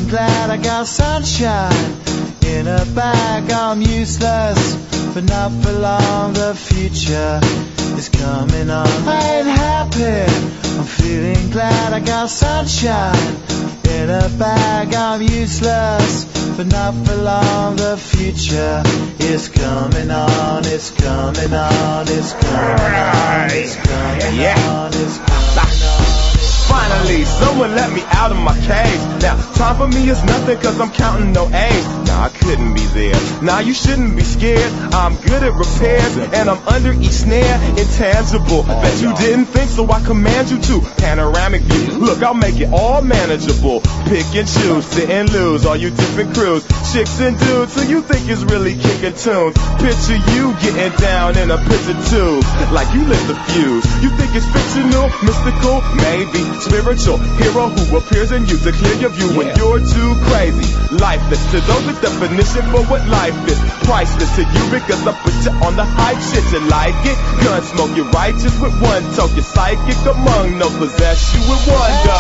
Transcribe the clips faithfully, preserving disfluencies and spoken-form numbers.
feeling glad I got sunshine in a bag. I'm useless, but not for long. The future is coming on. I ain't happy. I'm feeling glad I got sunshine in a bag. I'm useless, but not for long. The future is coming on. It's coming on. It's coming on. It's coming on. It's coming on. Finally, someone let me out of my cage. Now, time for me is nothing cause I'm counting no A's. Nah, I couldn't be there. Nah, you shouldn't be scared. I'm good at repairs and I'm under each snare. Intangible, bet you didn't think, so I command you to. Panoramic view, look, I'll make it all manageable. Pick and choose, sit and lose, all you different crews. Chicks and dudes, who you think is really kicking tunes. Picture you getting down in a picture tube, like you lit the fuse. You think it's fictional, mystical, maybe spiritual hero who appears in you to clear your view when you're too crazy. Lifeless to those, the definition for what life is. Priceless to you because I put you on the hype shit. You like it? Gun smoke, you're righteous with one toke. You're psychic among no possess you with one go.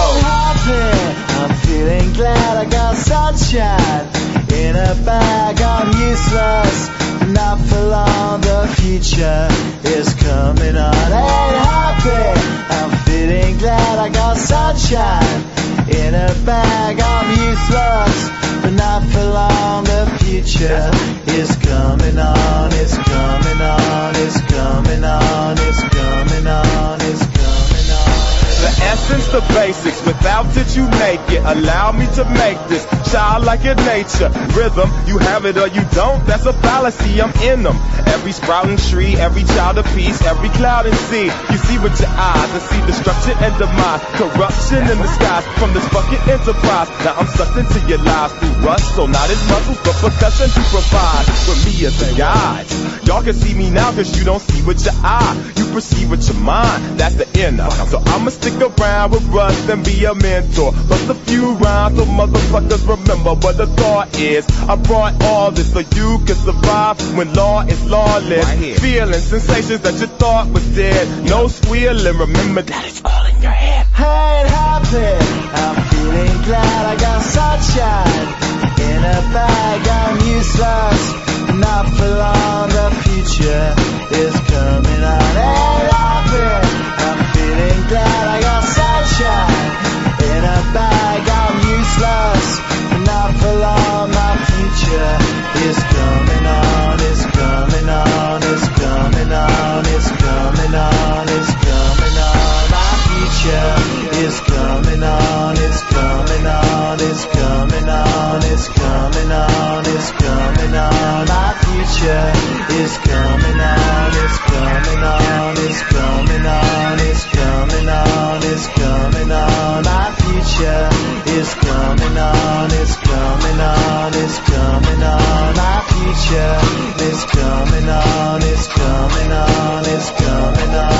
I'm feeling glad I got sunshine in a bag. I'm useless, not for long. The future is coming on. Ain't happy. I'm feeling glad I got sunshine in a bag. I'm useless, but not for long. The future is coming on. It's coming on. It's coming on. It's coming on. It's coming on. The essence, the basics, without it you make it. Allow me to make this childlike in nature. Rhythm, you have it or you don't, that's a fallacy, I'm in them. Every sprouting tree, every child of peace, every cloud and sea. You see with your eyes and see destruction and demise. Corruption in the skies from this fucking enterprise. Now I'm sucked into your lies through rust, so not as muscles but percussion to provide with me as a guide. Y'all can see me now cause you don't see with your eye. You perceive with your mind, that's the inner. So I'ma stick around with Russ and be a mentor. Bust a few rhymes so motherfuckers remember what the thought is. I brought all this so you can survive when law is lawless. Right, feeling sensations that you thought was dead. No squealing, remember that it's all in your head. I ain't happy. I'm feeling glad I got sunshine in a bag. I'm useless, not for long. The future is coming on. Ain't happy. I'm feeling glad I got sunshine in a bag. I'm useless, not for long. My future is coming on. It's coming on. It's coming on. It's coming on. It's coming on. My future is coming on. It's coming on. It's coming on. It's coming on. It's coming on. My future is coming on. It's coming on. It's coming on. It's coming on. It's coming on. My future is coming on. It's coming on. It's coming on. My future is coming on. It's coming on. It's coming on.